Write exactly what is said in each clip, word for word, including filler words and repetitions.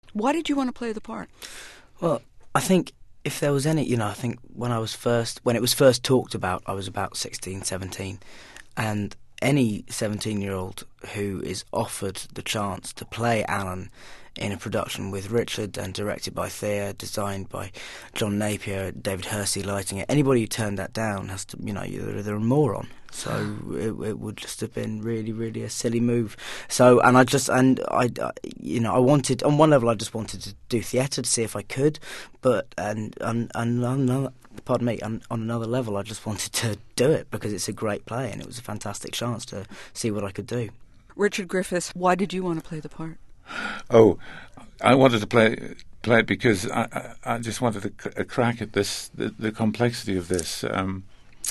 Why did you want to play the part? Well, I think if there was any, you know, I think when I was first, when it was first talked about, I was about sixteen, seventeen, and any seventeen-year-old who is offered the chance to play Alan in a production with Richard and directed by Thea, designed by John Napier, David Hersey lighting it, anybody who turned that down has to, you know, they're, they're a moron. So it, it would just have been really, really a silly move. So, and I just, and I, I, you know, I wanted, on one level I just wanted to do theatre to see if I could, but, and, and, and on another, pardon me, on, on another level I just wanted to do it because it's a great play and it was a fantastic chance to see what I could do. Richard Griffiths, why did you want to play the part? Oh, I wanted to play play it because I, I, I just wanted a, a crack at this, the, the complexity of this. Um,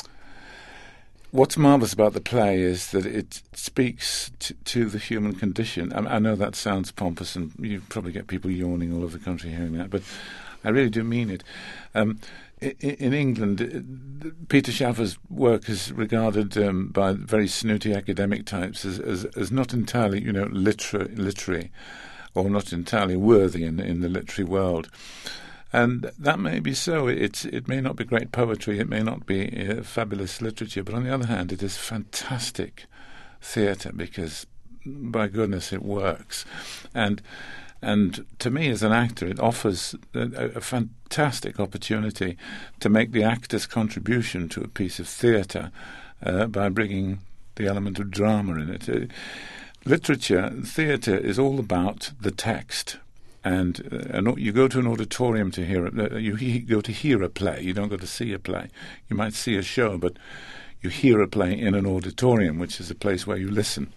what's marvellous about the play is that it speaks t- to the human condition. I, I know that sounds pompous and you probably get people yawning all over the country hearing that, but I really do mean it. Um, in, in England, Peter Shaffer's work is regarded um, by very snooty academic types as, as, as not entirely, you know, liter- literary or not entirely worthy in, in the literary world. And that may be so. It's, it may not be great poetry, it may not be uh, fabulous literature, but on the other hand, it is fantastic theatre because, by goodness, it works. And and to me, as an actor, it offers a, a fantastic opportunity to make the actor's contribution to a piece of theatre uh, by bringing the element of drama in it. Uh, literature, theatre is all about the text. And uh, you go to an auditorium to hear it. Uh, you he, go to hear a play. You don't go to see a play. You might see a show, but you hear a play in an auditorium, which is a place where you listen.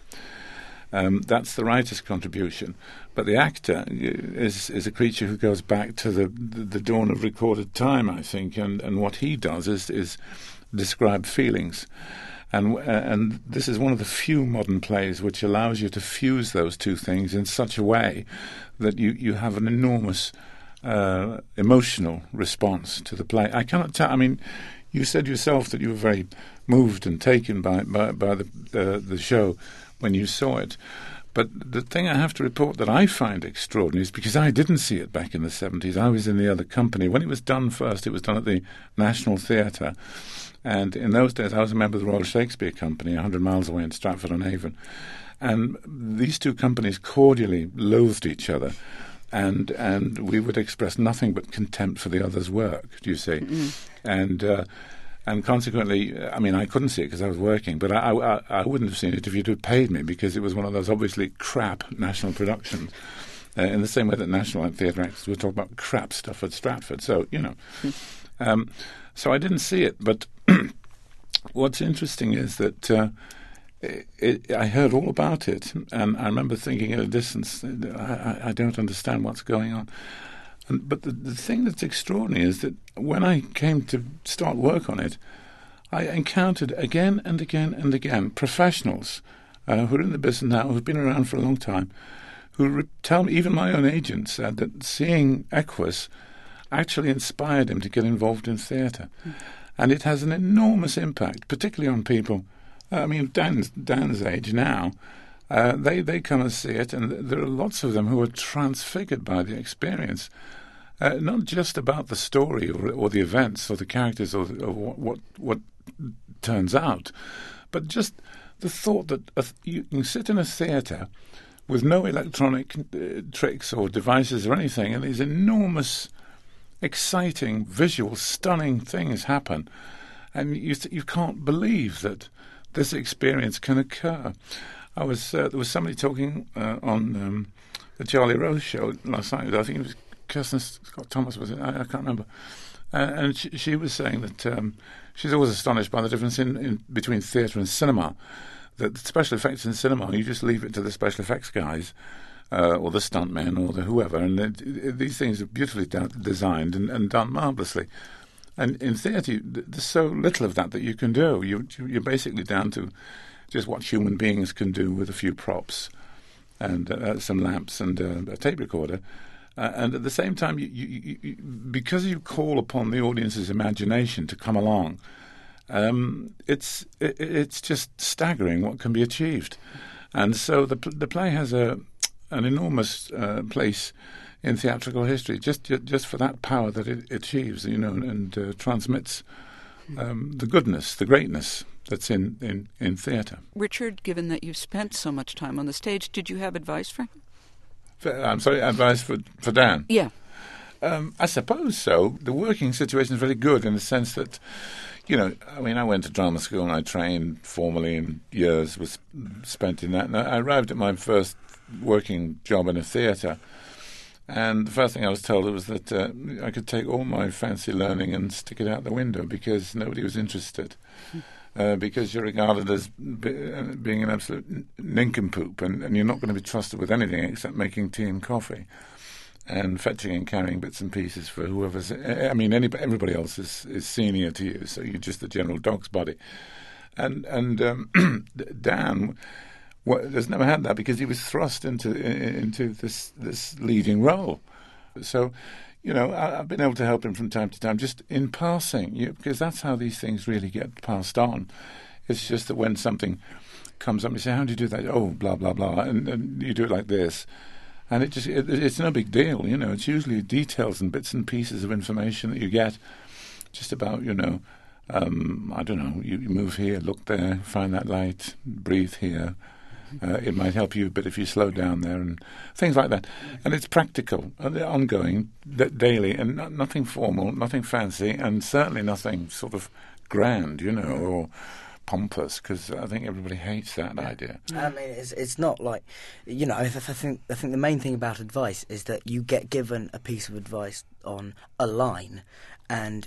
Um, that's the writer's contribution. But the actor is is a creature who goes back to the, the, the dawn of recorded time, I think, and, and what he does is, is describe feelings. And uh, and this is one of the few modern plays which allows you to fuse those two things in such a way that you, you have an enormous uh, emotional response to the play. I cannot tell. I mean, you said yourself that you were very moved and taken by by, by the uh, the show when you saw it. But the thing I have to report that I find extraordinary is because I didn't see it back in the seventies. I was in the other company. When it was done first, it was done at the National Theatre. And in those days, I was a member of the Royal Shakespeare Company, one hundred miles away in Stratford-on-Avon. And these two companies cordially loathed each other. And and we would express nothing but contempt for the other's work, do you see? Mm-hmm. And uh, and consequently, I mean, I couldn't see it because I was working, but I, I, I wouldn't have seen it if you'd have paid me because it was one of those obviously crap national productions. Uh, in the same way that national theatre actors would talk about crap stuff at Stratford. So, you know. Mm-hmm. Um, so I didn't see it, but what's interesting is that uh, it, it, I heard all about it, and I remember thinking at a distance, I, I don't understand what's going on. And, but the, the thing that's extraordinary is that when I came to start work on it, I encountered again and again and again professionals uh, who are in the business now, who've been around for a long time, who re- tell me, even my own agent said that seeing Equus actually inspired him to get involved in theatre. Mm. And it has an enormous impact, particularly on people. Uh, I mean, Dan's, Dan's age now, uh, they, they come and see it, and there are lots of them who are transfigured by the experience. Uh, not just about the story or, or the events or the characters or, or what, what what turns out, but just the thought that a, you can sit in a theatre with no electronic uh, tricks or devices or anything, and these enormous, exciting, visual, stunning things happen, and you th- you can't believe that this experience can occur. I was uh, there was somebody talking uh, on um, the Charlie Rose show last night. I think it was Kirsten Scott Thomas, was it? I, I can't remember. Uh, and she, she was saying that um, she's always astonished by the difference in, in between theatre and cinema. That special effects in cinema, you just leave it to the special effects guys, uh, or the stuntmen, or the whoever, and it, it, these things are beautifully da- designed and, and done marvellously. And in theatre, there's so little of that that you can do. You, you're basically down to just what human beings can do with a few props and uh, some lamps and uh, a tape recorder. Uh, and at the same time, you, you, you, because you call upon the audience's imagination to come along, um, it's it, it's just staggering what can be achieved. And so the the play has a an enormous uh, place in theatrical history, just ju- just for that power that it achieves, you know, and uh, transmits um, the goodness, the greatness that's in, in, in theatre. Richard, given that you've spent so much time on the stage, did you have advice for him? For, I'm sorry, advice for, for Dan? Yeah. Um, I suppose so. The working situation is very good in the sense that, you know, I mean, I went to drama school and I trained formally, and years was spent in that. And I arrived at my first working job in a theatre, and the first thing I was told was that uh, I could take all my fancy learning and stick it out the window because nobody was interested. Uh, because you're regarded as be, uh, being an absolute nincompoop, and, and you're not going to be trusted with anything except making tea and coffee and fetching and carrying bits and pieces for whoever's... I mean, anybody, everybody else is, is senior to you, so you're just the general dog's body. And and um, Dan well, has never had that because he was thrust into into this, this leading role. So... You know, I, I've been able to help him from time to time, just in passing, you, because that's how these things really get passed on. It's just that when something comes up, you say, "How do you do that?" "Oh, blah blah blah," and, and you do it like this, and it just it, it's no big deal. You know, it's usually details and bits and pieces of information that you get, just about you know, um, I don't know. You, you move here, look there, find that light, breathe here. Uh, it might help you a bit if you slow down there and things like that. And it's practical, and ongoing, d- daily, and no- nothing formal, nothing fancy, and certainly nothing sort of grand, you know, or pompous, because I think everybody hates that yeah. idea. I mean, it's it's not like, you know, I, I think I think the main thing about advice is that you get given a piece of advice on a line, and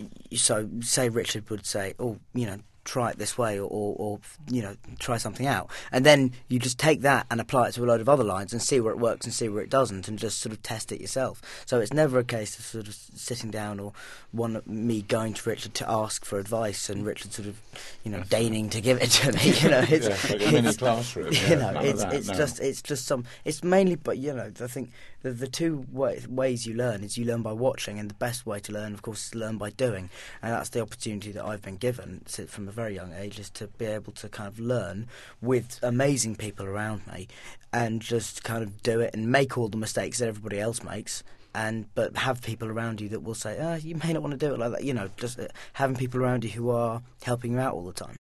so say Richard would say, oh, you know, try it this way, or, or, or, you know, try something out. And then you just take that and apply it to a load of other lines and see where it works and see where it doesn't, and just sort of test it yourself. So it's never a case of sort of sitting down or one me going to Richard to ask for advice and Richard sort of, you know, deigning to give it to me. You know, it's, yeah, like a mini classroom. You Yeah, know, it's that, it's no. just it's just some. It's mainly, but you know, I think the the two way, ways you learn is you learn by watching, and the best way to learn, of course, is to learn by doing. And that's the opportunity that I've been given so from a very young age, is to be able to kind of learn with amazing people around me, and just kind of do it and make all the mistakes that everybody else makes. And but have people around you that will say, oh, you may not want to do it like that. You know, just uh, having people around you who are helping you out all the time.